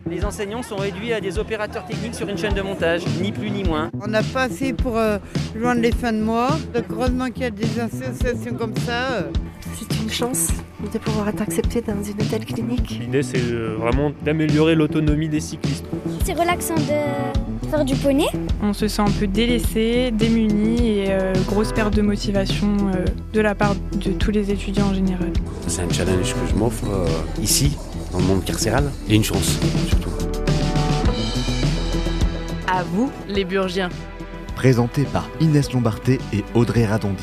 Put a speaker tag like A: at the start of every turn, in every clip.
A: Les enseignants sont réduits à des opérateurs techniques sur une chaîne de montage, ni plus ni moins.
B: On n'a pas assez pour joindre les fins de mois. Donc heureusement qu'il y a des associations comme ça.
C: C'est une chance de pouvoir être accepté dans une telle clinique.
D: L'idée, c'est vraiment d'améliorer l'autonomie des cyclistes.
E: C'est relaxant de faire du poney.
F: On se sent un peu délaissé, démuni et grosse perte de motivation de la part de tous les étudiants en général.
G: C'est un challenge que je m'offre ici, dans le monde carcéral, et une chance surtout.
H: À vous, les Burgiens.
I: Présenté par Inès Lombarté et Audrey Radondi.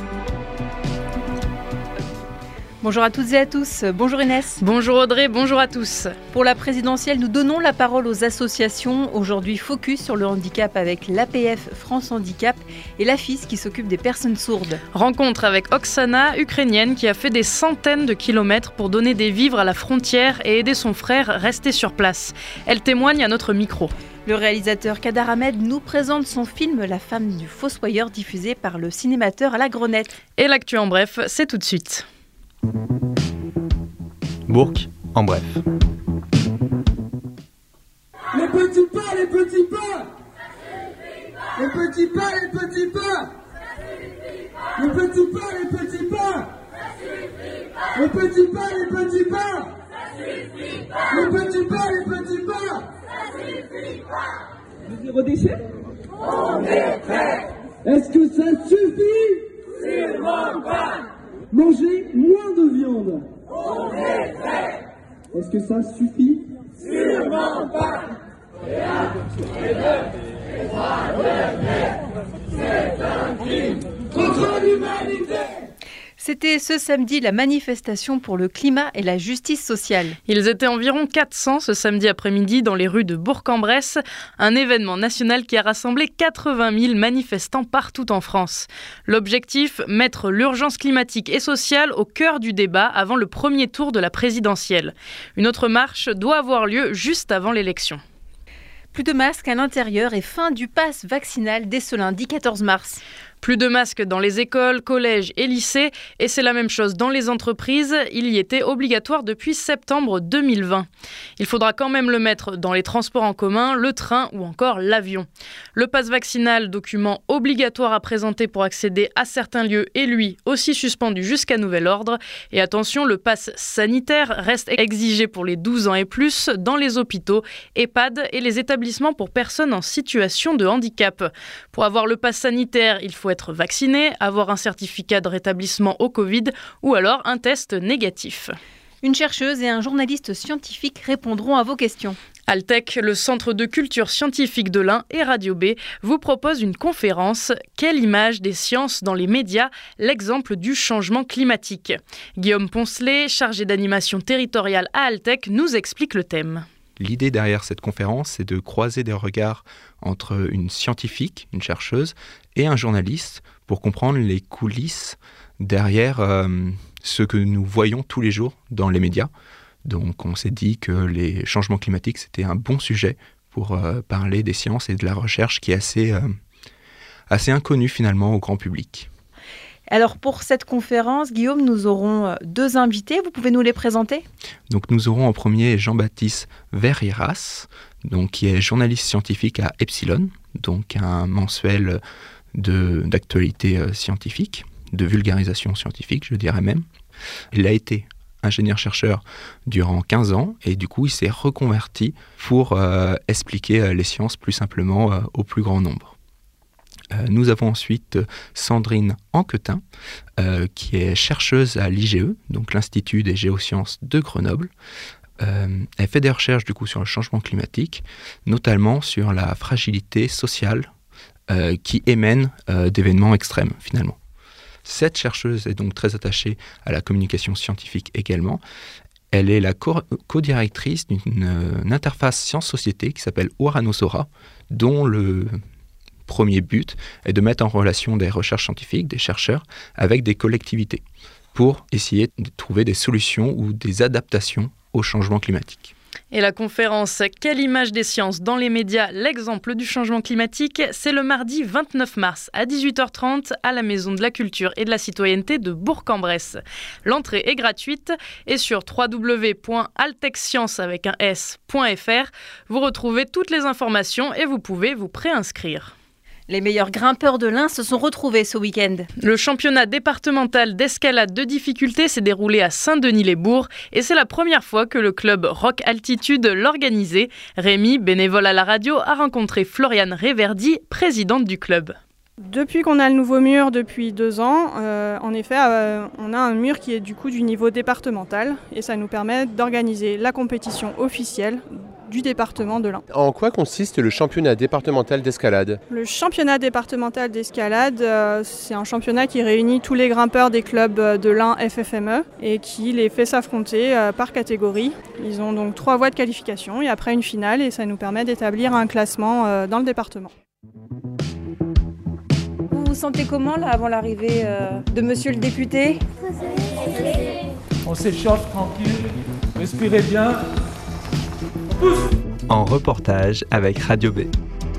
H: Bonjour à toutes et à tous. Bonjour Inès. Bonjour Audrey, bonjour à tous. Pour la présidentielle, nous donnons la parole aux associations. Aujourd'hui, focus sur le handicap avec l'APF France Handicap et l'AFIS qui s'occupe des personnes sourdes. Rencontre avec Oksana, ukrainienne, qui a fait des centaines de kilomètres pour donner des vivres à la frontière et aider son frère resté sur place. Elle témoigne à notre micro. Le réalisateur Kadar Ahmed nous présente son film La femme du fossoyeur, diffusé par le cinémateur à la Grenette. Et l'actu en bref, c'est tout de suite.
J: Bourg, en bref.
K: Les petits pas, les petits pas. Les petits pas, les petits pas. Les petits pas, les petits pas. Les petits pas, les petits pas. Les petits pas, les petits pas. Le zéro déchet. On est prêt. Est-ce que ça suffit? Sûrement pas. Manger moins de viande. On est prêt. Est-ce que ça suffit? Sûrement pas. Et un, et deux, et trois, c'est un crime contre l'humanité.
H: C'était ce samedi la manifestation pour le climat et la justice sociale. Ils étaient environ 400 ce samedi après-midi dans les rues de Bourg-en-Bresse, un événement national qui a rassemblé 80 000 manifestants partout en France. L'objectif, mettre l'urgence climatique et sociale au cœur du débat avant le premier tour de la présidentielle. Une autre marche doit avoir lieu juste avant l'élection. Plus de masques à l'intérieur et fin du pass vaccinal dès ce lundi 14 mars. Plus de masques dans les écoles, collèges et lycées, et c'est la même chose dans les entreprises. Il y était obligatoire depuis septembre 2020. Il faudra quand même le mettre dans les transports en commun, le train ou encore l'avion. Le pass vaccinal, document obligatoire à présenter pour accéder à certains lieux, est lui aussi suspendu jusqu'à nouvel ordre. Et attention, le pass sanitaire reste exigé pour les 12 ans et plus dans les hôpitaux, EHPAD et les établissements pour personnes en situation de handicap. Pour avoir le pass sanitaire, il faut être vacciné, avoir un certificat de rétablissement au Covid ou alors un test négatif. Une chercheuse et un journaliste scientifique répondront à vos questions. Altec, le centre de culture scientifique de l'Ain et Radio B vous propose une conférence « Quelle image des sciences dans les médias ? L'exemple du changement climatique ». Guillaume Poncelet, chargé d'animation territoriale à Altec, nous explique le thème.
J: L'idée derrière cette conférence, c'est de croiser des regards entre une scientifique, une chercheuse, et un journaliste pour comprendre les coulisses derrière ce que nous voyons tous les jours dans les médias. Donc on s'est dit que les changements climatiques, c'était un bon sujet pour parler des sciences et de la recherche qui est assez inconnue finalement au grand public.
H: Alors pour cette conférence, Guillaume, nous aurons deux invités. Vous pouvez nous les présenter ?
J: Donc nous aurons en premier Jean-Baptiste Verriras, donc qui est journaliste scientifique à Epsilon, donc un mensuel d'actualité scientifique, de vulgarisation scientifique, je dirais même. Il a été ingénieur-chercheur durant 15 ans et du coup il s'est reconverti pour expliquer les sciences plus simplement au plus grand nombre. Nous avons ensuite Sandrine Anquetin, qui est chercheuse à l'IGE, donc l'Institut des géosciences de Grenoble. Elle fait des recherches du coup sur le changement climatique, notamment sur la fragilité sociale qui émane d'événements extrêmes finalement. Cette chercheuse est donc très attachée à la communication scientifique également. Elle est la co-directrice d'une interface science-société qui s'appelle Oranosora, dont le premier but est de mettre en relation des recherches scientifiques, des chercheurs, avec des collectivités pour essayer de trouver des solutions ou des adaptations au changement climatique.
H: Et la conférence « Quelle image des sciences dans les médias, l'exemple du changement climatique ?» c'est le mardi 29 mars à 18h30 à la Maison de la Culture et de la Citoyenneté de Bourg-en-Bresse. L'entrée est gratuite et sur www.altexscience.fr, vous retrouvez toutes les informations et vous pouvez vous préinscrire.
L: Les meilleurs grimpeurs de l'Ain se sont retrouvés ce week-end.
H: Le championnat départemental d'escalade de difficulté s'est déroulé à Saint-Denis-les-Bourgs et c'est la première fois que le club Rock Altitude l'organisait. Rémi, bénévole à la radio, a rencontré Floriane Réverdi, présidente du club.
M: Depuis qu'on a le nouveau mur depuis 2 ans, en effet, on a un mur qui est du coup du niveau départemental et ça nous permet d'organiser la compétition officielle du département de l'Ain.
N: En quoi consiste le championnat départemental d'escalade ?
M: Le championnat départemental d'escalade, c'est un championnat qui réunit tous les grimpeurs des clubs de l'Ain FFME et qui les fait s'affronter par catégorie. Ils ont donc 3 voies de qualification et après une finale et ça nous permet d'établir un classement dans le département.
L: Vous vous sentez comment là avant l'arrivée de monsieur le député ?
K: On s'échauffe tranquille, respirez bien.
O: En reportage avec Radio B.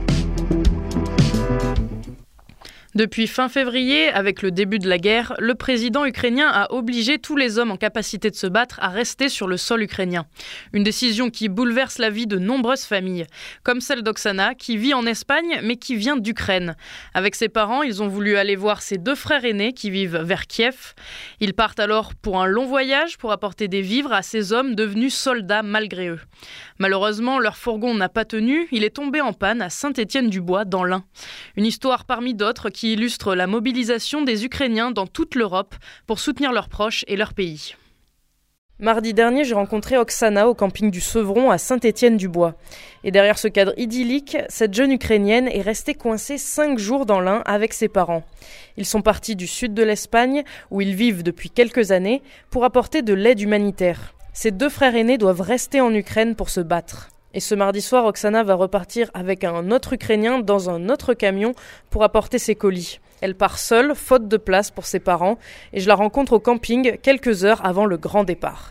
H: Depuis fin février, avec le début de la guerre, le président ukrainien a obligé tous les hommes en capacité de se battre à rester sur le sol ukrainien. Une décision qui bouleverse la vie de nombreuses familles, comme celle d'Oksana, qui vit en Espagne mais qui vient d'Ukraine. Avec ses parents, ils ont voulu aller voir ses 2 frères aînés qui vivent vers Kiev. Ils partent alors pour un long voyage pour apporter des vivres à ces hommes devenus soldats malgré eux. Malheureusement, leur fourgon n'a pas tenu, il est tombé en panne à Saint-Étienne-du-Bois, dans l'Ain. Une histoire parmi d'autres qui illustre la mobilisation des Ukrainiens dans toute l'Europe pour soutenir leurs proches et leur pays. Mardi dernier, j'ai rencontré Oksana au camping du Sevron à Saint-Étienne-du-Bois. Et derrière ce cadre idyllique, cette jeune Ukrainienne est restée coincée 5 jours dans l'Ain avec ses parents. Ils sont partis du sud de l'Espagne, où ils vivent depuis quelques années, pour apporter de l'aide humanitaire. Ses 2 frères aînés doivent rester en Ukraine pour se battre. Et ce mardi soir, Oksana va repartir avec un autre Ukrainien dans un autre camion pour apporter ses colis. Elle part seule, faute de place pour ses parents, et je la rencontre au camping quelques heures avant le grand départ.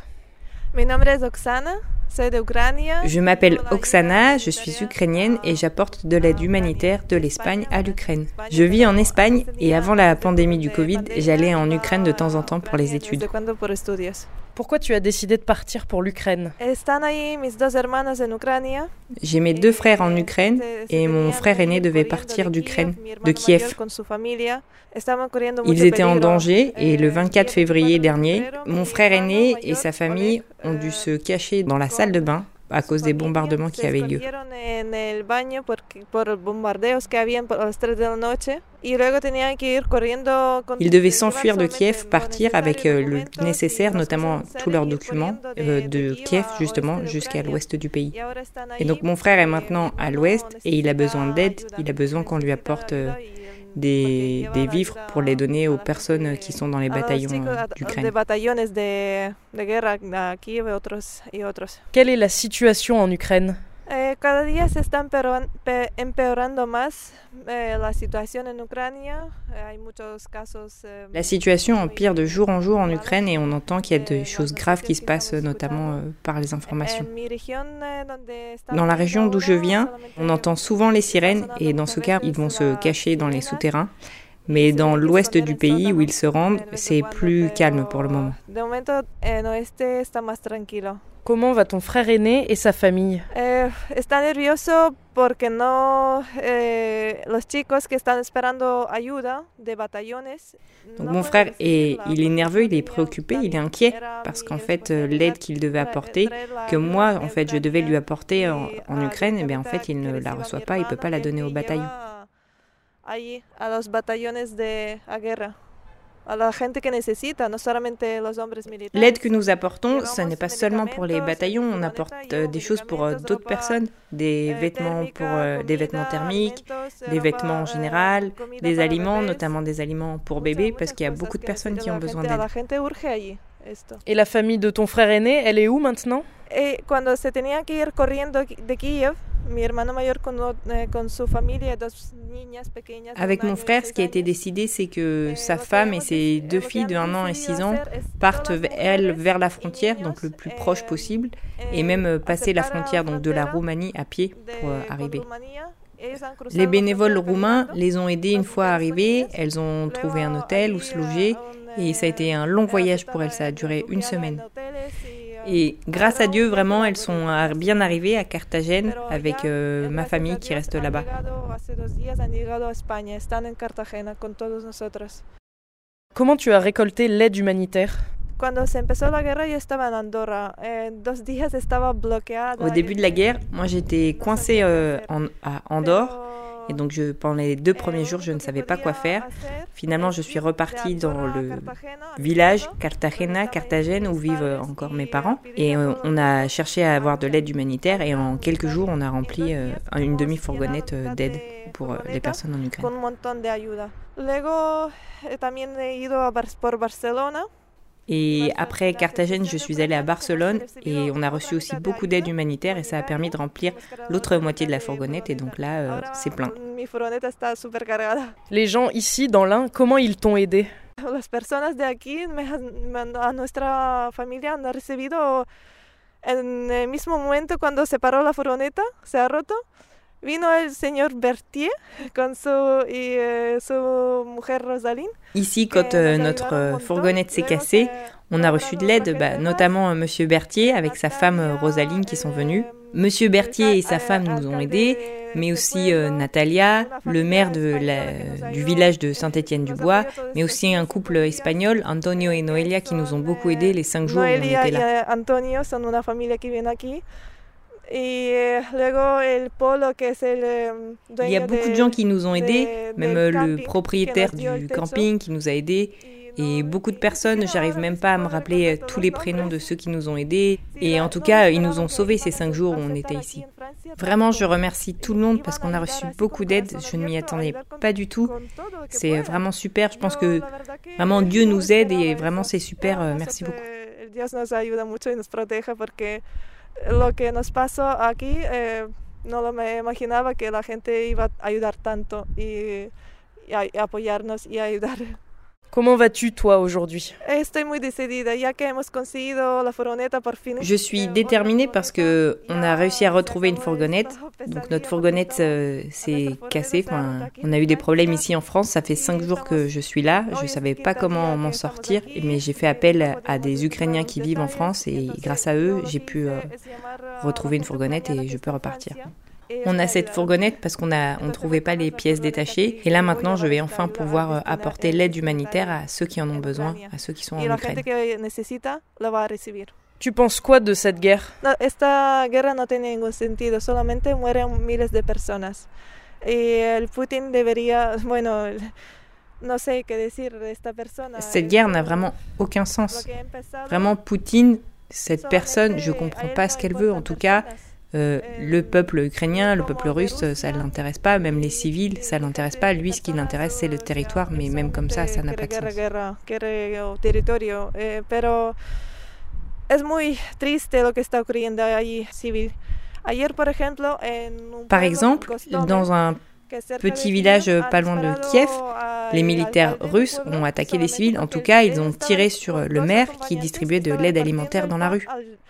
P: Je m'appelle Oksana, je suis ukrainienne et j'apporte de l'aide humanitaire de l'Espagne à l'Ukraine. Je vis en Espagne et avant la pandémie du Covid, j'allais en Ukraine de temps en temps pour les études.
H: Pourquoi tu as décidé de partir pour l'Ukraine ?
P: J'ai mes 2 frères en Ukraine et mon frère aîné devait partir d'Ukraine, de Kiev. Ils étaient en danger et le 24 février dernier, mon frère aîné et sa famille ont dû se cacher dans la salle de bain à cause des bombardements qui avaient lieu. Ils devaient s'enfuir de Kiev, partir avec le nécessaire, notamment tous leurs documents, de Kiev justement jusqu'à l'ouest du pays. Et donc mon frère est maintenant à l'ouest et il a besoin d'aide, il a besoin qu'on lui apporte des vivres pour les donner aux personnes qui sont dans les bataillons d'Ukraine.
H: Quelle est la situation en Ukraine ?
P: La situation empire de jour en jour en Ukraine et on entend qu'il y a des choses graves qui se passent, notamment par les informations. Dans la région d'où je viens, on entend souvent les sirènes et dans ce cas, ils vont se cacher dans les souterrains. Mais dans l'ouest du pays où ils se rendent, c'est plus calme pour le moment.
H: Comment va ton frère aîné et sa famille ?
P: Donc mon frère, il est nerveux, il est préoccupé, il est inquiet parce qu'en fait l'aide qu'il devait apporter, que moi en fait je devais lui apporter en Ukraine, et bien en fait il ne la reçoit pas, il peut pas la donner au bataillon. L'aide que nous apportons, ce n'est pas seulement pour les bataillons, on apporte des choses pour d'autres personnes, des vêtements thermiques, des vêtements en général, des aliments, notamment des aliments pour bébés, parce qu'il y a beaucoup de personnes qui ont besoin d'aide.
H: Et la famille de ton frère aîné, elle est où maintenant ?
P: Avec mon frère, ce qui a été décidé, c'est que sa femme et ses 2 filles de 1 an et 6 ans partent, elles, vers la frontière, donc le plus proche possible, et même passer la frontière donc de la Roumanie à pied pour arriver. Les bénévoles roumains les ont aidés une fois arrivées, elles ont trouvé un hôtel où se loger, et ça a été un long voyage pour elles, ça a duré 1 semaine. Et grâce à Dieu, vraiment, elles sont bien arrivées à Carthagène avec ma famille qui reste là-bas.
H: Comment tu as récolté l'aide humanitaire ?
P: Au début de la guerre, moi j'étais coincée à Andorre. Et donc pendant les 2 premiers jours, je ne savais pas quoi faire. Finalement, je suis repartie dans le village Carthagène, où vivent encore mes parents. Et on a cherché à avoir de l'aide humanitaire. Et en quelques jours, on a rempli une demi-fourgonnette d'aide pour les personnes en Ukraine. Et après Carthagène, je suis allée à Barcelone et on a reçu aussi beaucoup d'aide humanitaire et ça a permis de remplir l'autre moitié de la fourgonnette et donc là, c'est plein.
H: Les gens ici, dans l'Ain, comment ils t'ont aidé ?
Q: Las personas de aquí, a nuestra familia han recibido en el mismo momento cuando se paró la furgoneta, se ha roto. Vino el señor Berthier con su mujer Rosaline.
P: Ici, quand notre fourgonnette s'est cassée, on a reçu de l'aide, notamment Monsieur Berthier avec sa femme Rosaline qui sont venus. Monsieur Berthier et sa femme nous ont aidés, mais aussi Natalia, le maire du village de Saint-Étienne-du-Bois, mais aussi un couple espagnol, Antonio et Noelia, qui nous ont beaucoup aidés les 5 jours où on était là.
Q: Antonio son una familia qui vient aquí. Il y
P: a beaucoup de gens qui nous ont aidés, même le propriétaire du camping qui nous a aidés, et beaucoup de personnes, j'arrive même pas à me rappeler tous les prénoms de ceux qui nous ont aidés, et en tout cas, ils nous ont sauvés ces 5 jours où on était ici. Vraiment, je remercie tout le monde parce qu'on a reçu beaucoup d'aide, je ne m'y attendais pas du tout, c'est vraiment super, je pense que vraiment Dieu nous aide et vraiment c'est super, merci beaucoup.
Q: Lo que nos pasó aquí, no lo me imaginaba que la gente iba a ayudar tanto y apoyarnos y ayudar.
H: Comment vas-tu, toi, aujourd'hui ?
P: Je suis déterminée parce qu'on a réussi à retrouver une fourgonnette. Donc notre fourgonnette s'est cassée. On a eu des problèmes ici en France. Ça fait 5 jours que je suis là. Je ne savais pas comment m'en sortir. Mais j'ai fait appel à des Ukrainiens qui vivent en France. Et grâce à eux, j'ai pu retrouver une fourgonnette et je peux repartir. On a cette fourgonnette parce qu'on ne trouvait pas les pièces détachées. Et là, maintenant, je vais enfin pouvoir apporter l'aide humanitaire à ceux qui en ont besoin, à ceux qui sont en Ukraine.
H: Tu penses quoi de cette guerre ?
Q: Esta guerra no tiene ningún sentido, solamente mueren miles de personas. Y el Putin debería, bueno, no sé qué decir de esta persona.
P: Cette guerre n'a vraiment aucun sens. Vraiment, Poutine, cette personne, je comprends pas ce qu'elle veut, en tout cas. Le peuple ukrainien, le peuple russe, ça ne l'intéresse pas, même les civils, ça ne l'intéresse pas. Lui, ce qui l'intéresse, c'est le territoire, mais même comme ça n'a pas de sens. Par exemple, dans un petit village pas loin de Kiev, les militaires russes ont attaqué des civils. En tout cas, ils ont tiré sur le maire qui distribuait de l'aide alimentaire dans la rue.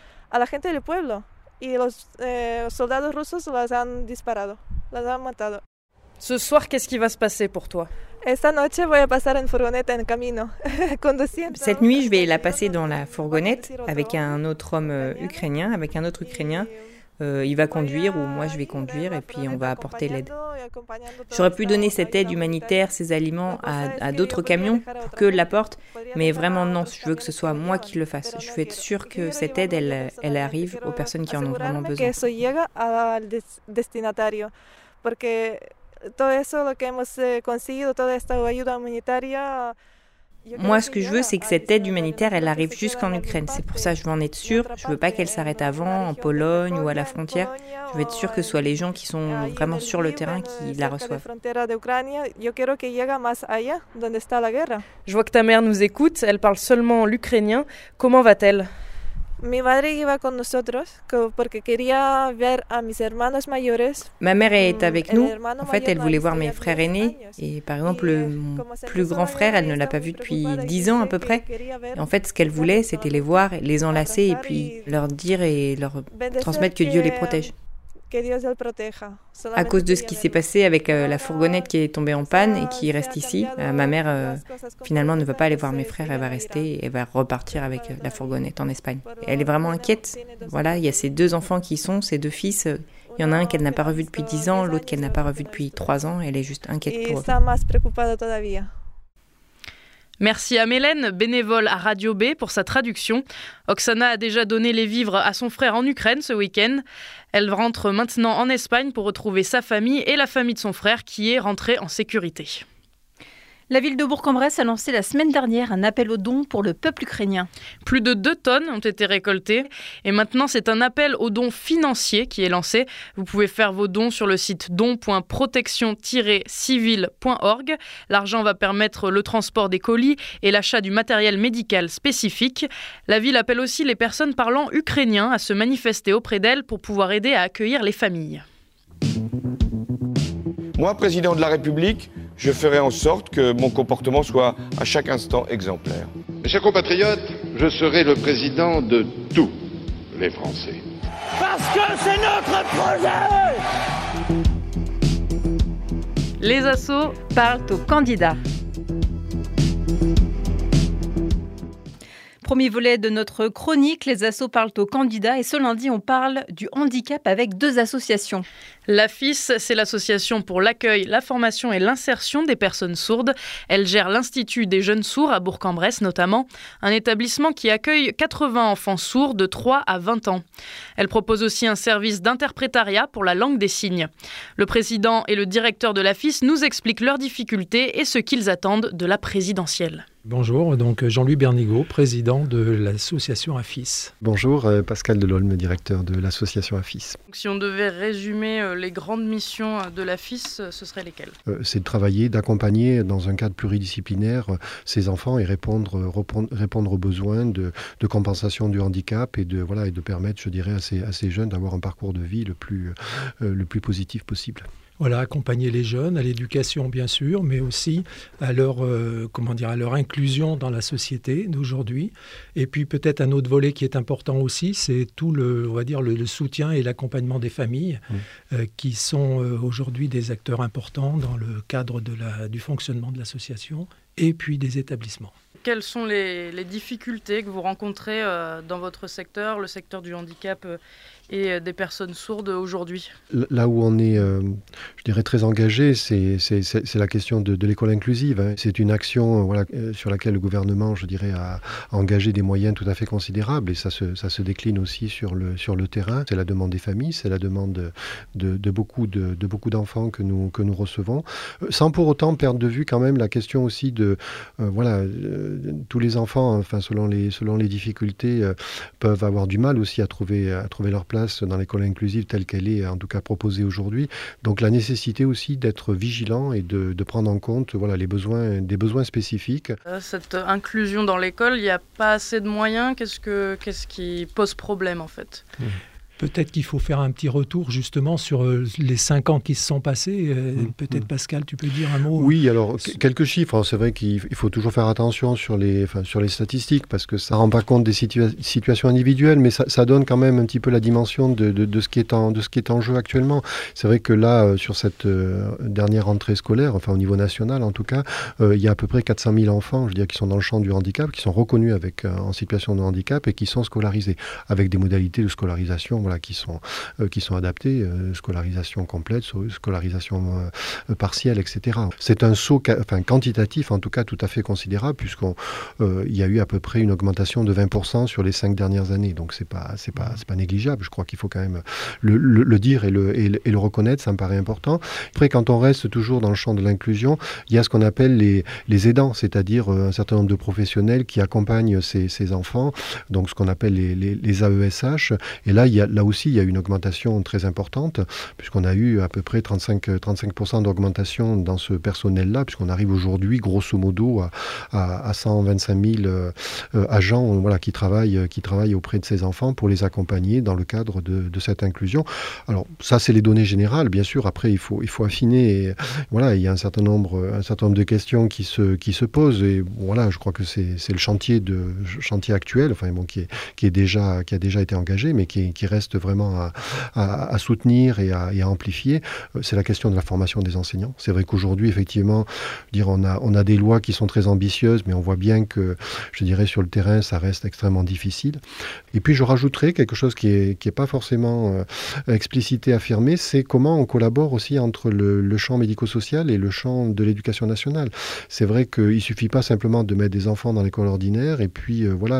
Q: Y los soldados rusos las han disparado, las han matado.
H: Ce soir, qu'est-ce qui va se passer pour toi ?
Q: Esta noche voy a pasar en furgoneta en camino, conduciendo.
P: Cette nuit, je vais la passer dans la fourgonnette avec un autre homme ukrainien, avec un autre ukrainien. Il va conduire ou moi je vais conduire et puis on va apporter l'aide. J'aurais pu donner cette aide humanitaire, ces aliments à d'autres camions pour qu'eux l'apportent, mais vraiment non, je veux que ce soit moi qui le fasse. Je veux être sûre que cette aide, elle arrive aux personnes qui en ont vraiment besoin. Moi, ce que je veux, c'est que cette aide humanitaire, elle arrive jusqu'en Ukraine. C'est pour ça que je veux en être sûre. Je veux pas qu'elle s'arrête avant, en Pologne ou à la frontière. Je veux être sûre que ce soit les gens qui sont vraiment sur le terrain qui la reçoivent.
H: Je vois que ta mère nous écoute. Elle parle seulement l'ukrainien. Comment va-t-elle ?
Q: Mi madre iba con nosotros porque quería ver a mis hermanos mayores.
P: Ma mère est avec nous. En fait, elle voulait voir mes frères aînés. Et par exemple, mon plus grand frère, elle ne l'a pas vu depuis 10 ans à peu près. Et en fait, ce qu'elle voulait, c'était les voir, les enlacer et puis leur dire et leur transmettre que Dieu les protège. À cause de ce qui s'est passé avec la fourgonnette qui est tombée en panne et qui reste ici, ma mère finalement ne va pas aller voir mes frères, elle va rester et elle va repartir avec la fourgonnette en Espagne. Et elle est vraiment inquiète. Voilà, il y a ces 2 enfants qui sont, ces 2 fils. Il y en a un qu'elle n'a pas revu depuis 10 ans, l'autre qu'elle n'a pas revu depuis 3 ans. Elle est juste inquiète pour eux.
H: Merci à Mélène, bénévole à Radio B, pour sa traduction. Oksana a déjà donné les vivres à son frère en Ukraine ce week-end. Elle rentre maintenant en Espagne pour retrouver sa famille et la famille de son frère qui est rentrée en sécurité.
L: La ville de Bourg-en-Bresse a lancé la semaine dernière un appel aux dons pour le peuple ukrainien.
H: Plus de 2 tonnes ont été récoltées et maintenant c'est un appel aux dons financiers qui est lancé. Vous pouvez faire vos dons sur le site don.protection-civile.org. L'argent va permettre le transport des colis et l'achat du matériel médical spécifique. La ville appelle aussi les personnes parlant ukrainien à se manifester auprès d'elle pour pouvoir aider à accueillir les familles.
R: Moi, président de la République, je ferai en sorte que mon comportement soit à chaque instant exemplaire.
S: Mes chers compatriotes, je serai le président de tous les Français.
K: Parce que c'est notre projet!
H: Les assos
L: parlent aux candidats. Premier volet de notre chronique, les assos parlent aux candidats et ce lundi on parle du handicap avec 2 associations.
H: L'AFIS, c'est l'association pour l'accueil, la formation et l'insertion des personnes sourdes. Elle gère l'Institut des jeunes sourds à Bourg-en-Bresse notamment, un établissement qui accueille 80 enfants sourds de 3 à 20 ans. Elle propose aussi un service d'interprétariat pour la langue des signes. Le président et le directeur de l'AFIS nous expliquent leurs difficultés et ce qu'ils attendent de la présidentielle.
T: Bonjour, donc Jean-Louis Bernigaud, président de l'association AFIS.
U: Bonjour, Pascal Delolme, directeur de l'association AFIS.
H: Donc, si on devait résumer les grandes missions de l'AFIS, ce seraient lesquelles ?
U: C'est de travailler, d'accompagner dans un cadre pluridisciplinaire ces enfants et répondre aux besoins de compensation du handicap et de permettre, je dirais, à ces jeunes d'avoir un parcours de vie le plus positif possible.
T: Voilà, accompagner les jeunes à l'éducation bien sûr, mais aussi à leur inclusion dans la société d'aujourd'hui. Et puis peut-être un autre volet qui est important aussi, c'est tout le soutien et l'accompagnement des familles qui sont aujourd'hui des acteurs importants dans le cadre du fonctionnement de l'association et puis des établissements.
H: Quelles sont les difficultés que vous rencontrez dans votre secteur, le secteur du handicap et des personnes sourdes aujourd'hui ?
U: Là où on est, je dirais, très engagé, c'est la question de l'école inclusive. C'est une action sur laquelle le gouvernement, je dirais, a engagé des moyens tout à fait considérables et ça se décline aussi sur le terrain. C'est la demande des familles, c'est la demande de beaucoup d'enfants que nous recevons, sans pour autant perdre de vue quand même la question aussi de tous les enfants, selon les difficultés, peuvent avoir du mal aussi à trouver leur place dans l'école inclusive telle qu'elle est en tout cas proposée aujourd'hui. Donc la nécessité aussi d'être vigilant et de prendre en compte des besoins spécifiques.
H: Cette inclusion dans l'école, il n'y a pas assez de moyens. Qu'est-ce qui pose problème en fait ?
T: Peut-être qu'il faut faire un petit retour justement sur les 5 ans qui se sont passés. Peut-être Pascal, tu peux dire un mot ?
U: Oui, alors quelques chiffres. C'est vrai qu'il faut toujours faire attention sur les statistiques parce que ça ne rend pas compte des situations individuelles, mais ça donne quand même un petit peu la dimension de ce qui est en jeu actuellement. C'est vrai que là, sur cette dernière rentrée scolaire, au niveau national en tout cas, il y a à peu près 400 000 enfants, qui sont dans le champ du handicap, qui sont reconnus en situation de handicap et qui sont scolarisés avec des modalités de scolarisation qui sont adaptés, scolarisation complète, scolarisation partielle, etc. C'est un saut quantitatif, en tout cas, tout à fait considérable, puisqu'il y a eu à peu près une augmentation de 20% sur les 5 dernières années. Donc, c'est pas négligeable. Je crois qu'il faut quand même le dire et le reconnaître, ça me paraît important. Après, quand on reste toujours dans le champ de l'inclusion, il y a ce qu'on appelle les aidants, c'est-à-dire un certain nombre de professionnels qui accompagnent ces enfants, donc ce qu'on appelle les AESH. Et là, là aussi, il y a une augmentation très importante, puisqu'on a eu à peu près 35% d'augmentation dans ce personnel-là, puisqu'on arrive aujourd'hui, grosso modo, à 125 000 agents qui travaillent auprès de ces enfants pour les accompagner dans le cadre de cette inclusion. Alors, ça, c'est les données générales. Bien sûr, après, il faut affiner. Et, il y a un certain nombre de questions qui se posent. Et voilà, je crois que c'est le chantier actuel, qui a déjà été engagé, mais qui reste vraiment à soutenir et à amplifier. C'est la question de la formation des enseignants. C'est vrai qu'aujourd'hui, effectivement, on a des lois qui sont très ambitieuses, mais on voit bien que, je dirais, sur le terrain, ça reste extrêmement difficile. Et puis, je rajouterais quelque chose qui est pas forcément explicité, affirmé, c'est comment on collabore aussi entre le champ médico-social et le champ de l'éducation nationale. C'est vrai qu'il ne suffit pas simplement de mettre des enfants dans l'école ordinaire et puis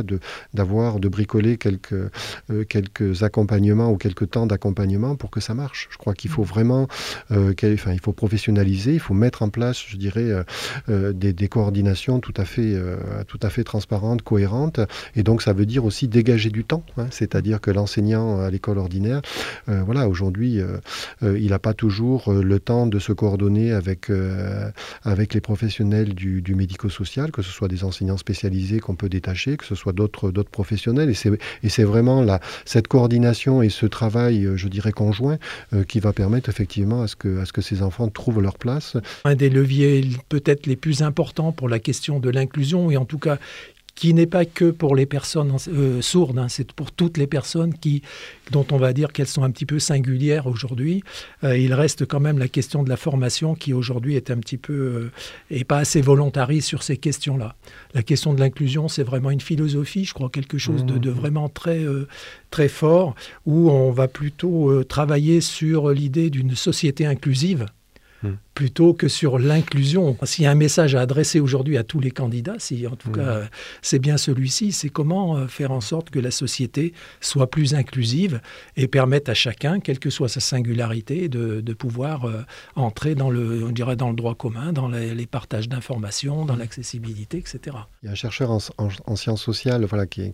U: de bricoler quelques accompagnements ou quelques temps d'accompagnement pour que ça marche. Je crois qu'il faut vraiment il faut professionnaliser, il faut mettre en place, je dirais, des coordinations tout à fait transparentes, cohérentes. Et donc, ça veut dire aussi dégager du temps. C'est-à-dire que l'enseignant à l'école ordinaire, aujourd'hui, il n'a pas toujours le temps de se coordonner avec les professionnels du médico-social, que ce soit des enseignants spécialisés qu'on peut détacher, que ce soit d'autres professionnels. Et c'est vraiment cette coordination et ce travail, je dirais, conjoint, qui va permettre effectivement à ce que ces enfants trouvent leur place.
T: Un des leviers peut-être les plus importants pour la question de l'inclusion, et en tout cas qui n'est pas que pour les personnes sourdes, c'est pour toutes les personnes dont on va dire qu'elles sont un petit peu singulières aujourd'hui. Il reste quand même la question de la formation qui aujourd'hui est un petit peu et pas assez volontariste sur ces questions-là. La question de l'inclusion, c'est vraiment une philosophie, je crois, quelque chose de vraiment très, très fort, où on va plutôt travailler sur l'idée d'une société inclusive, plutôt que sur l'inclusion. S'il y a un message à adresser aujourd'hui à tous les candidats, si en tout cas c'est bien celui-ci, c'est comment faire en sorte que la société soit plus inclusive et permette à chacun, quelle que soit sa singularité, de pouvoir entrer dans le droit commun, dans les partages d'informations, dans l'accessibilité, etc.
U: Il y a un chercheur en sciences sociales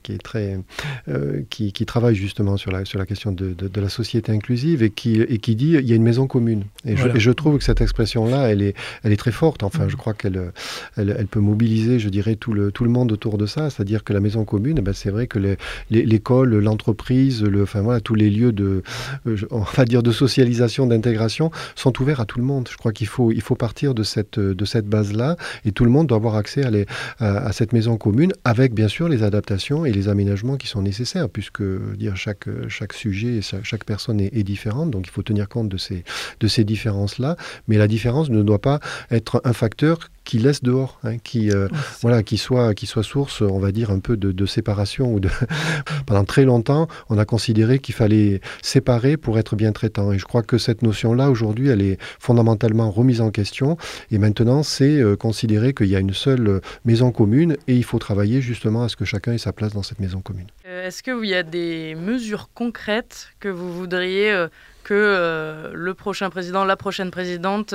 U: qui travaille justement sur la question de la société inclusive et qui dit il y a une maison commune. Et je trouve que cette expression-là, elle est très forte. Enfin, je crois qu'elle peut mobiliser, je dirais, tout le monde autour de ça. C'est-à-dire que la maison commune, c'est vrai que l'école, l'entreprise, tous les lieux de socialisation, d'intégration sont ouverts à tout le monde. Je crois qu'il faut partir de cette base-là, et tout le monde doit avoir accès à cette maison commune, avec bien sûr les adaptations et les aménagements qui sont nécessaires, puisque chaque sujet, chaque personne est différente, donc il faut tenir compte de ces différences-là. Mais la différence ne doit pas être un facteur qui laisse dehors, qui soit source, on va dire, un peu de séparation. Pendant très longtemps, on a considéré qu'il fallait séparer pour être bien traitant. Et je crois que cette notion-là, aujourd'hui, elle est fondamentalement remise en question. Et maintenant, c'est considérer qu'il y a une seule maison commune et il faut travailler justement à ce que chacun ait sa place dans cette maison commune.
H: Est-ce qu'il y a des mesures concrètes que vous voudriez que le prochain président, la prochaine présidente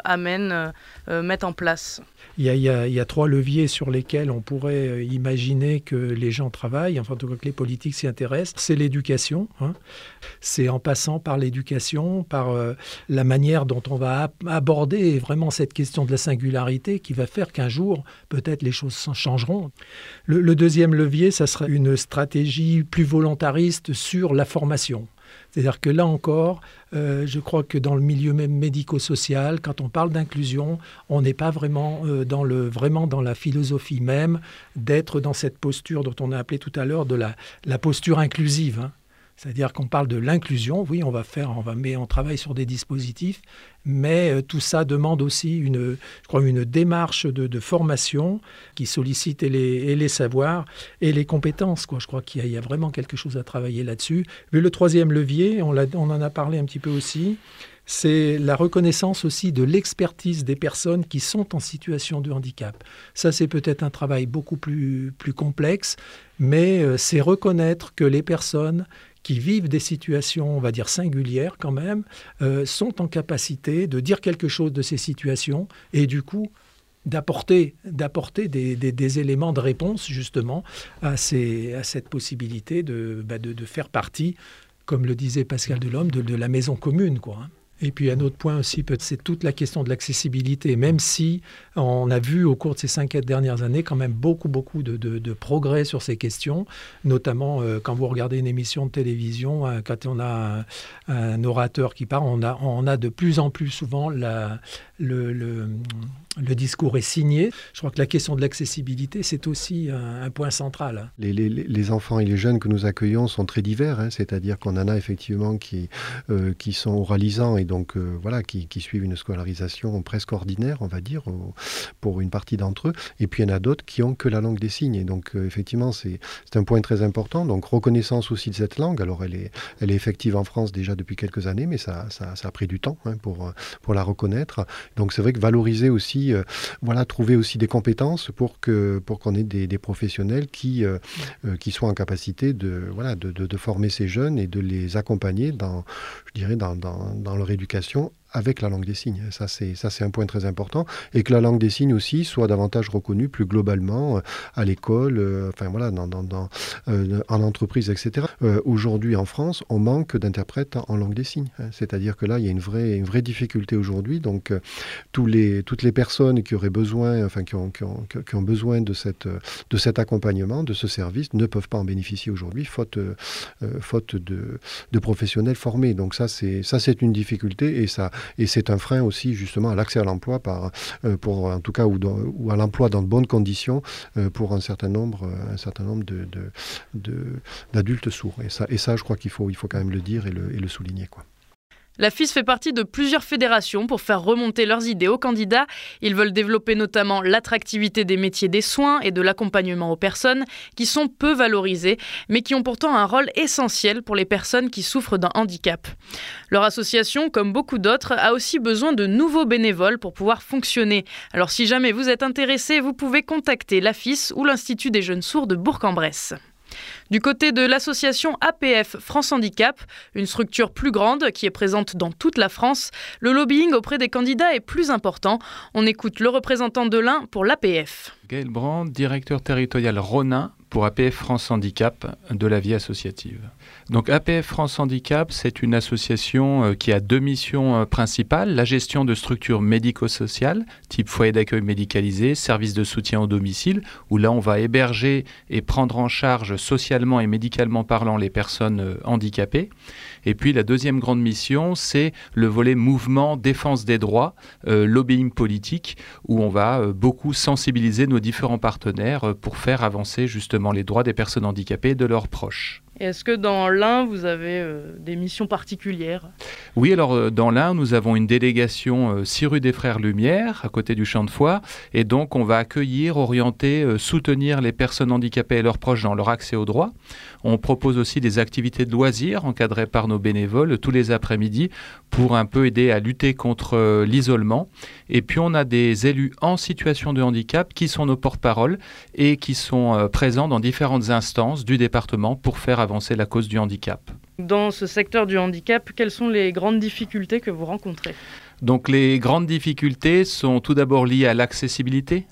H: mette en place?
T: Il y a 3 leviers sur lesquels on pourrait imaginer que les gens travaillent, enfin en tout cas que les politiques s'y intéressent. C'est l'éducation. C'est en passant par l'éducation, par la manière dont on va aborder vraiment cette question de la singularité qui va faire qu'un jour, peut-être les choses changeront. Le deuxième levier, ça serait une stratégie plus volontariste sur la formation. C'est-à-dire que là encore, je crois que dans le milieu même médico-social, quand on parle d'inclusion, on n'est pas vraiment dans la philosophie même d'être dans cette posture dont on a appelé tout à l'heure de la posture inclusive. C'est-à-dire qu'on parle de l'inclusion, oui, on travaille sur des dispositifs, mais tout ça demande aussi une démarche de formation qui sollicite et les savoirs et les compétences. Je crois qu'il y a vraiment quelque chose à travailler là-dessus. Mais le troisième levier, on en a parlé un petit peu aussi, c'est la reconnaissance aussi de l'expertise des personnes qui sont en situation de handicap. Ça, c'est peut-être un travail beaucoup plus complexe, mais c'est reconnaître que les personnes qui vivent des situations, on va dire, singulières quand même, sont en capacité de dire quelque chose de ces situations et du coup d'apporter des éléments de réponse justement à cette possibilité de faire partie comme le disait Pascal Delhomme, de la maison commune, quoi. Et puis un autre point aussi, c'est toute la question de l'accessibilité, même si on a vu au cours de ces 5 dernières années quand même beaucoup de progrès sur ces questions, notamment quand vous regardez une émission de télévision, quand on a un orateur qui parle, on a de plus en plus souvent le discours est signé. Je crois que la question de l'accessibilité, c'est aussi un point central.
U: Les enfants et les jeunes que nous accueillons sont très divers, hein, c'est-à-dire qu'on en a effectivement qui sont oralisants et donc qui suivent une scolarisation presque ordinaire, on va dire, pour une partie d'entre eux. Et puis il y en a d'autres qui ont que la langue des signes. Et donc effectivement, c'est un point très important. Donc reconnaissance aussi de cette langue. Alors elle est effective en France déjà depuis quelques années, mais ça a pris du temps pour la reconnaître. Donc c'est vrai que valoriser aussi, trouver aussi des compétences pour qu'on ait des professionnels qui soient en capacité de former ces jeunes et de les accompagner dans leur éducation avec la langue des signes. Ça, c'est un point très important. Et que la langue des signes aussi soit davantage reconnue plus globalement à l'école, en entreprise, etc. Aujourd'hui, en France, on manque d'interprètes en langue des signes. C'est-à-dire que là, il y a une vraie difficulté aujourd'hui. Donc, toutes les personnes qui auraient besoin, qui ont besoin de cet accompagnement, de ce service, ne peuvent pas en bénéficier aujourd'hui, faute de professionnels formés. Donc ça, c'est une difficulté et c'est un frein aussi justement à l'accès à l'emploi en tout cas ou à l'emploi dans de bonnes conditions pour un certain nombre d'adultes sourds. Et ça, je crois qu'il faut quand même le dire et le souligner, quoi.
H: La FIS fait partie de plusieurs fédérations pour faire remonter leurs idées aux candidats. Ils veulent développer notamment l'attractivité des métiers des soins et de l'accompagnement aux personnes qui sont peu valorisées, mais qui ont pourtant un rôle essentiel pour les personnes qui souffrent d'un handicap. Leur association, comme beaucoup d'autres, a aussi besoin de nouveaux bénévoles pour pouvoir fonctionner. Alors si jamais vous êtes intéressé, vous pouvez contacter la FIS ou l'Institut des jeunes sourds de Bourg-en-Bresse. Du côté de l'association APF France Handicap, une structure plus grande qui est présente dans toute la France, le lobbying auprès des candidats est plus important. On écoute le représentant de l'Ain pour l'APF.
A: Gaël Brand, directeur territorial Ronin pour APF France Handicap de la vie associative. Donc APF France Handicap, c'est une association qui a 2 missions principales. La gestion de structures médico-sociales, type foyer d'accueil médicalisé, services de soutien au domicile, où là on va héberger et prendre en charge socialement et médicalement parlant les personnes handicapées. Et puis la deuxième grande mission, c'est le volet mouvement, défense des droits, lobbying politique, où on va beaucoup sensibiliser nos différents partenaires pour faire avancer justement les droits des personnes handicapées et de leurs proches.
H: Est-ce que dans l'Ain, vous avez des missions particulières ?
A: Oui, alors dans l'Ain, nous avons une délégation 6 rue des Frères Lumière, à côté du Champ de Foire, et donc on va accueillir, orienter, soutenir les personnes handicapées et leurs proches dans leur accès aux droits. On propose aussi des activités de loisirs encadrées par nos bénévoles tous les après-midi pour un peu aider à lutter contre l'isolement. Et puis on a des élus en situation de handicap qui sont nos porte-parole et qui sont présents dans différentes instances du département pour faire avancer la cause du handicap.
H: Dans ce secteur du handicap, quelles sont les grandes difficultés que vous rencontrez ?
A: Donc les grandes difficultés sont tout d'abord liées à l'accessibilité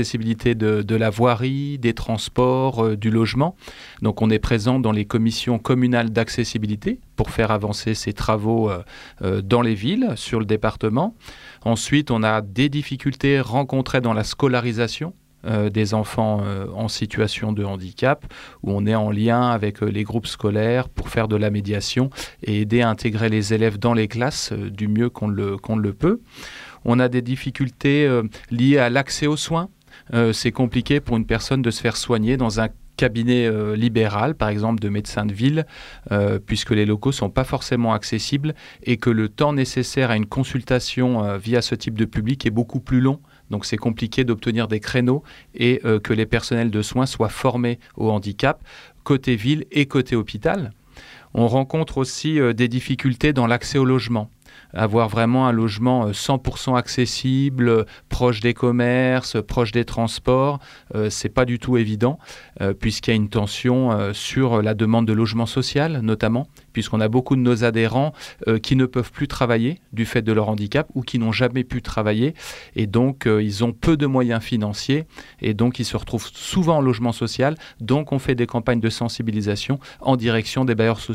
A: de la voirie, des transports, du logement. Donc on est présent dans les commissions communales d'accessibilité pour faire avancer ces travaux dans les villes, sur le département. Ensuite, on a des difficultés rencontrées dans la scolarisation des enfants en situation de handicap, où on est en lien avec les groupes scolaires pour faire de la médiation et aider à intégrer les élèves dans les classes du mieux qu'on le peut. On a des difficultés liées à l'accès aux soins. C'est compliqué pour une personne de se faire soigner dans un cabinet libéral, par exemple de médecin de ville, puisque les locaux ne sont pas forcément accessibles et que le temps nécessaire à une consultation via ce type de public est beaucoup plus long. Donc c'est compliqué d'obtenir des créneaux et que les personnels de soins soient formés au handicap, côté ville et côté hôpital. On rencontre aussi des difficultés dans l'accès au logement. Avoir vraiment un logement 100% accessible, proche des commerces, proche des transports, c'est pas du tout évident, puisqu'il y a une tension sur la demande de logement social, notamment, puisqu'on a beaucoup de nos adhérents qui ne peuvent plus travailler du fait de leur handicap ou qui n'ont jamais pu travailler, et donc ils ont peu de moyens financiers, et donc ils se retrouvent souvent en logement social, donc on fait des campagnes de sensibilisation en direction des bailleurs sociaux.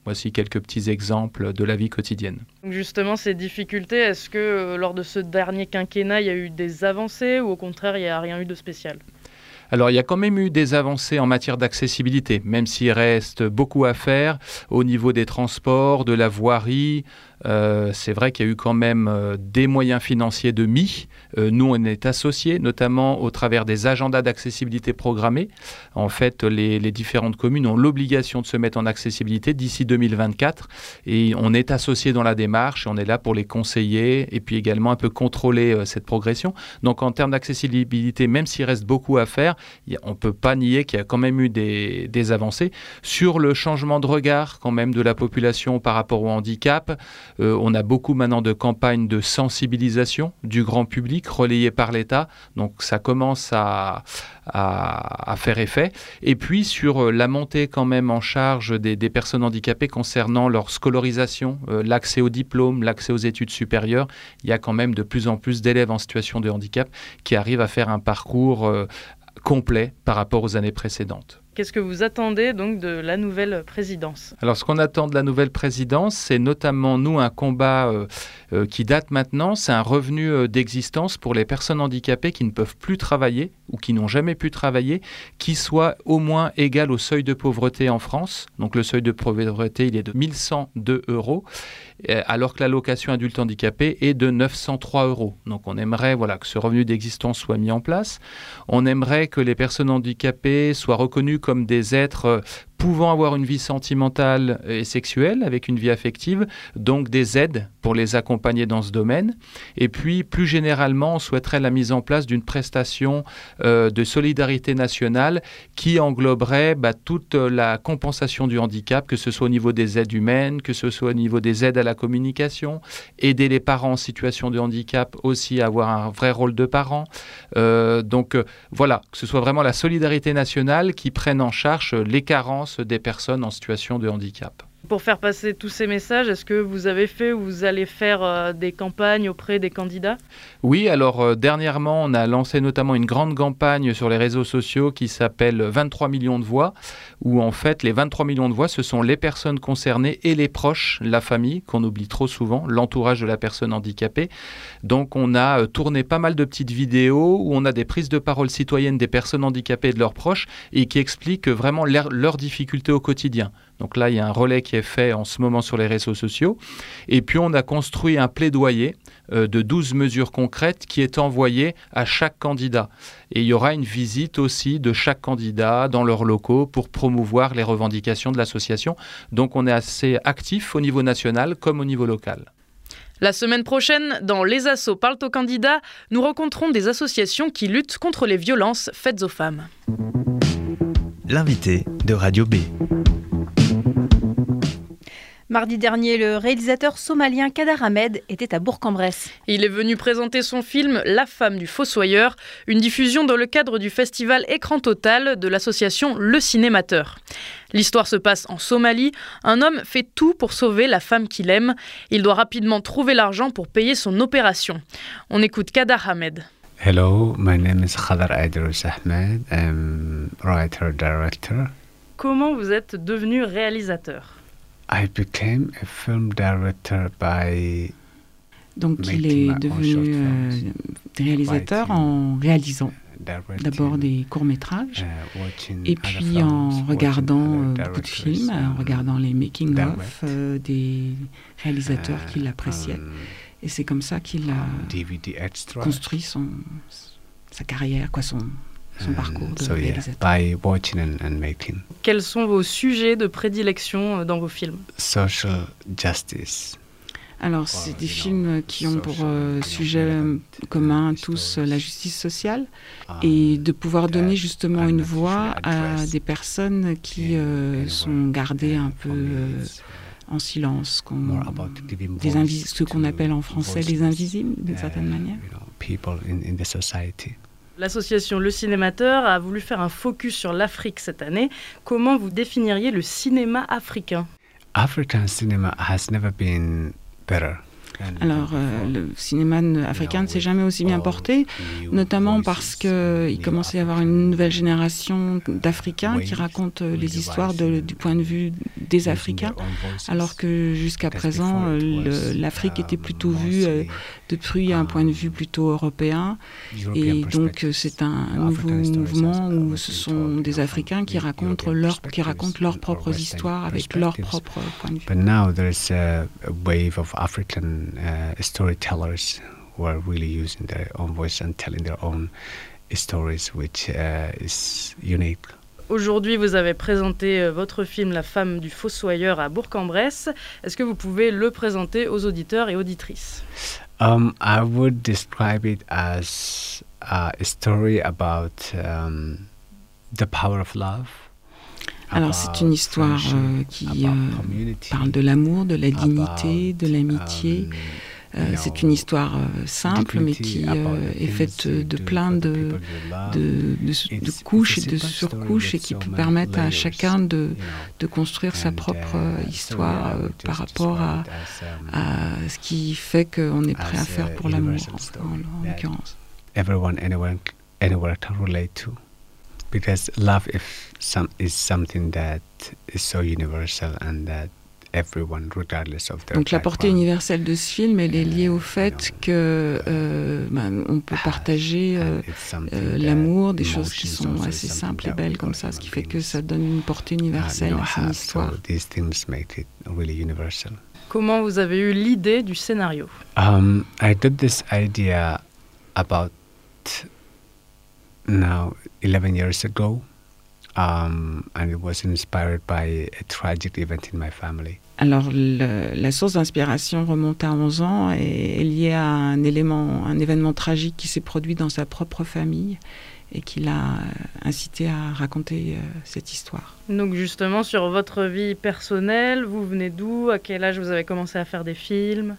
A: Voici quelques petits exemples de la vie quotidienne.
H: Justement, ces difficultés, est-ce que lors de ce dernier quinquennat, il y a eu des avancées ou au contraire, il n'y a rien eu de spécial ?
A: Alors, il y a quand même eu des avancées en matière d'accessibilité, même s'il reste beaucoup à faire au niveau des transports, de la voirie. C'est vrai qu'il y a eu quand même des moyens financiers de mis. Nous, on est associés, notamment au travers des agendas d'accessibilité programmés. En fait, les différentes communes ont l'obligation de se mettre en accessibilité d'ici 2024. Et on est associés dans la démarche. On est là pour les conseiller et puis également un peu contrôler cette progression. Donc, en termes d'accessibilité, même s'il reste beaucoup à faire, on ne peut pas nier qu'il y a quand même eu des avancées. Sur le changement de regard quand même de la population par rapport au handicap, on a beaucoup maintenant de campagnes de sensibilisation du grand public relayées par l'État. Donc ça commence à faire effet. Et puis sur la montée quand même en charge des personnes handicapées concernant leur scolarisation, l'accès aux diplômes, l'accès aux études supérieures, il y a quand même de plus en plus d'élèves en situation de handicap qui arrivent à faire un parcours complet par rapport aux années précédentes.
H: Qu'est-ce que vous attendez donc de la nouvelle présidence ?
A: Alors ce qu'on attend de la nouvelle présidence, c'est notamment nous un combat qui date maintenant, c'est un revenu d'existence pour les personnes handicapées qui ne peuvent plus travailler ou qui n'ont jamais pu travailler, qui soit au moins égal au seuil de pauvreté en France. Donc le seuil de pauvreté, il est de 1102 €, alors que l'allocation adulte handicapé est de 903 €. Donc on aimerait que ce revenu d'existence soit mis en place. On aimerait que les personnes handicapées soient reconnues comme des êtres pouvant avoir une vie sentimentale et sexuelle avec une vie affective, donc des aides pour les accompagner dans ce domaine. Et puis, plus généralement, on souhaiterait la mise en place d'une prestation de solidarité nationale qui engloberait toute la compensation du handicap, que ce soit au niveau des aides humaines, que ce soit au niveau des aides à la communication, aider les parents en situation de handicap aussi à avoir un vrai rôle de parent. Donc voilà, que ce soit vraiment la solidarité nationale qui prenne en charge les carences des personnes en situation de handicap.
H: Pour faire passer tous ces messages, est-ce que vous avez fait ou vous allez faire des campagnes auprès des candidats ?
A: Oui, alors dernièrement, on a lancé notamment une grande campagne sur les réseaux sociaux qui s'appelle 23 millions de voix, où en fait les 23 millions de voix, ce sont les personnes concernées et les proches, la famille, qu'on oublie trop souvent, l'entourage de la personne handicapée. Donc on a tourné pas mal de petites vidéos où on a des prises de parole citoyennes des personnes handicapées et de leurs proches et qui expliquent vraiment leurs difficultés au quotidien. Donc là, il y a un relais qui est fait en ce moment sur les réseaux sociaux. Et puis, on a construit un plaidoyer de 12 mesures concrètes qui est envoyé à chaque candidat. Et il y aura une visite aussi de chaque candidat dans leurs locaux pour promouvoir les revendications de l'association. Donc, on est assez actif au niveau national comme au niveau local.
H: La semaine prochaine, dans Les Assos parlent aux candidats, nous rencontrons des associations qui luttent contre les violences faites aux femmes.
O: L'invité de Radio B.
L: Mardi dernier, le réalisateur somalien Kadar Ahmed était à Bourg-en-Bresse.
H: Il est venu présenter son film « La femme du fossoyeur », une diffusion dans le cadre du festival Écran Total de l'association Le Cinémateur. L'histoire se passe en Somalie. Un homme fait tout pour sauver la femme qu'il aime. Il doit rapidement trouver l'argent pour payer son opération. On écoute Kadar Ahmed.
B: Hello, my name is Khadar Aydrous Ahmed. I'm writer-director.
H: Comment vous êtes devenu réalisateur ?
B: I became a film director by
V: Donc il est devenu réalisateur en réalisant d'abord des courts-métrages et puis en regardant beaucoup de films, en regardant les making-of des réalisateurs qu'il appréciait. Et c'est comme ça qu'il a construit sa carrière, son parcours de réalisateur.
H: Quels sont vos sujets de prédilection dans vos films ?
B: Social justice.
V: Alors, c'est des films qui ont pour sujet commun tous la justice sociale et de pouvoir donner justement une voix à des personnes qui sont gardées un peu en silence, ce qu'on appelle en français les invisibles, d'une certaine manière.
H: L'association Le Cinémateur a voulu faire un focus sur l'Afrique cette année. Comment vous définiriez le cinéma africain ?
B: African cinema has never been better.
V: Alors, le cinéma africain ne s'est jamais aussi bien porté, notamment parce qu'il commence à y avoir une nouvelle génération d'Africains qui racontent les histoires du point de vue des Africains, alors que jusqu'à présent, l'Afrique était plutôt vue depuis un point de vue plutôt européen. Et donc, c'est un nouveau mouvement où ce sont des Africains qui racontent leurs propres histoires avec leur propre point de vue.
B: But now there is a wave of African storytellers who are really using their own voice and telling their own stories, which is unique.
H: Aujourd'hui, vous avez présenté votre film La femme du fossoyeur à Bourg-en-Bresse. Est-ce que vous pouvez le présenter aux auditeurs et auditrices?
B: I would describe it as a story about the power of love.
V: Alors c'est une histoire qui parle de l'amour, de la dignité, de l'amitié. C'est une histoire simple, mais qui est faite de plein de couches et de surcouches et qui peut permettre à chacun de construire sa propre histoire par rapport à ce qui fait qu'on est prêt à faire pour l'amour, en l'occurrence.
B: Everyone, anywhere can relate to. Because love is something that is so universal and that everyone, regardless of their
V: Donc la portée universelle de ce film, elle est liée au fait que on peut partager l'amour, des choses qui sont assez simples et belles comme ça, ce qui fait que ça donne une portée universelle à son histoire.
H: Comment vous avez eu l'idée du scénario?
B: I got this idea about now 11 years ago, and it was inspired by a tragic event in my family.
V: Alors la source d'inspiration remonte à 11 ans et est liée à un événement tragique qui s'est produit dans sa propre famille et qui l'a incité à raconter cette histoire.
H: Donc justement, sur votre vie personnelle, vous venez d'où? À quel âge vous avez commencé à faire des films?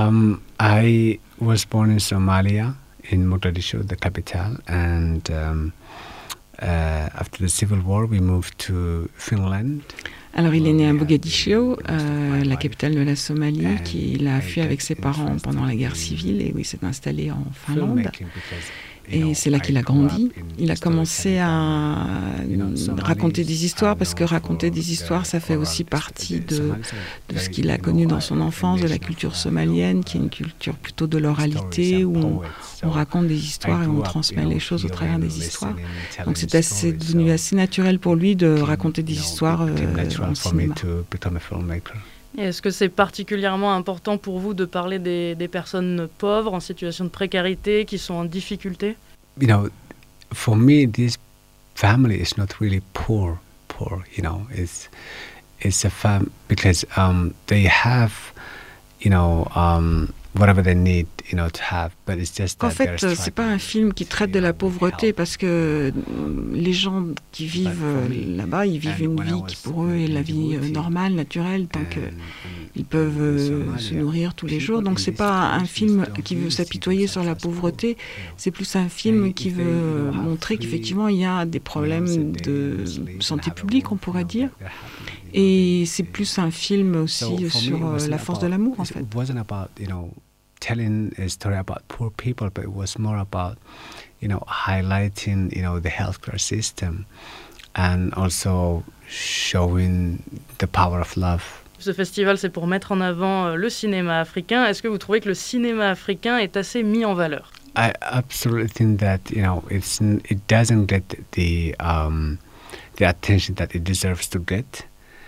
B: I was born in Somalia, in Mogadishu, the capital, and after the civil war, we moved to Finland.
V: Alors il est né à Mogadiscio, la capitale de la Somalie, qu'il a fui avec ses parents pendant la guerre civile et où il s'est installé en Finlande. Et c'est là qu'il a grandi. Il a commencé à raconter des histoires parce que raconter des histoires, ça fait aussi partie de ce qu'il a connu dans son enfance, de la culture somalienne, qui est une culture plutôt de l'oralité où on raconte des histoires et on transmet les choses au travers des histoires. Donc c'est devenu assez naturel pour lui de raconter des histoires en cinéma.
H: Et est-ce que c'est particulièrement important pour vous de parler des personnes pauvres, en situation de précarité, qui sont en difficulté?
B: You know, for me, this family is not really poor. You know, it's a family because they have, you know, whatever they need, you know, to have, but it's just that.
V: En fait, c'est pas un film qui traite de la pauvreté parce que les gens qui vivent là-bas, ils vivent une vie qui pour eux est la vie normale, naturelle, tant qu'ils peuvent se nourrir tous les jours. Donc c'est pas un film qui veut s'apitoyer sur la pauvreté, c'est plus un film qui veut montrer qu'effectivement il y a des problèmes de santé publique, on pourrait dire. Et c'est plus un film aussi sur la force de l'amour, en fait.
B: It wasn't about, you know, telling a story about poor people, but it was more about, you know, highlighting, you know, the healthcare system and also showing the power of love.
H: Ce festival, c'est pour mettre en avant le cinéma africain. Est-ce que vous trouvez que le cinéma africain est assez mis en valeur?
B: I absolutely think that, you know, it doesn't get the attention that it deserves to get.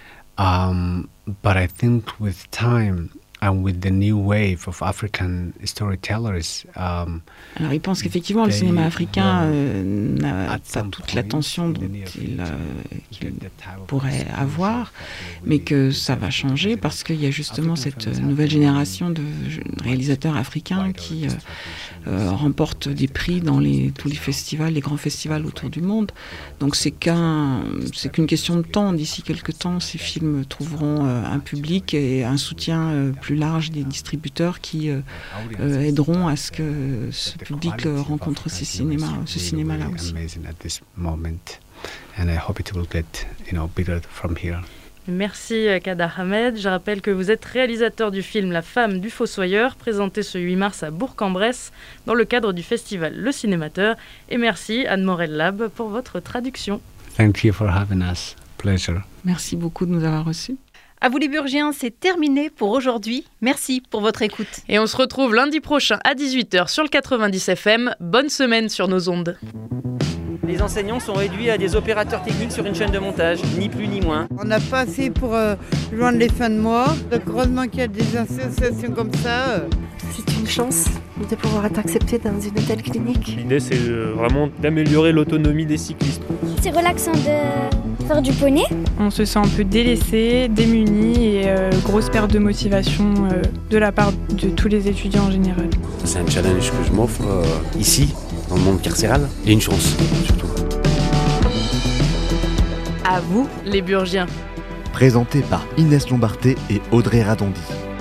B: But I think with time and with the new wave of African storytellers,
V: alors il pense qu'effectivement le cinéma africain n'a pas toute l'attention qu'il pourrait avoir, mais que ça va changer parce qu'il y a justement cette nouvelle génération de réalisateurs africains qui remportent des prix dans tous les festivals, les grands festivals autour du monde. Donc c'est qu'une question de temps. D'ici quelques temps, ces films trouveront un public et un soutien plus large des distributeurs qui aideront à ce que ce public rencontre ce cinéma-là aussi.
B: And I hope it will get, you know, bigger from here.
H: Merci Kadar Ahmed. Je rappelle que vous êtes réalisateur du film La femme du fossoyeur, présenté ce 8 mars à Bourg-en-Bresse dans le cadre du festival Le Cinémateur. Et merci Anne Morel-Lab pour votre traduction.
B: Thank you for having us. Pleasure.
V: Merci beaucoup de nous avoir reçus.
L: À vous les Burgiens, c'est terminé pour aujourd'hui. Merci pour votre écoute.
H: Et on se retrouve lundi prochain à 18h sur le 90 FM. Bonne semaine sur nos ondes.
C: Les enseignants sont réduits à des opérateurs techniques sur une chaîne de montage, ni plus ni moins.
D: On n'a pas assez pour joindre les fins de mois. Donc heureusement qu'il y a des associations comme ça.
W: C'est une chance de pouvoir être accepté dans une telle clinique.
X: L'idée, c'est vraiment d'améliorer l'autonomie des cyclistes.
E: C'est relaxant de faire du poney.
F: On se sent un peu délaissé, démuni et grosse perte de motivation de la part de tous les étudiants en général.
G: C'est un challenge que je m'offre ici, dans le monde carcéral, et une chance surtout.
H: À vous, les Burgiens.
I: Présenté par Inès Lombarté et Audrey Radondi.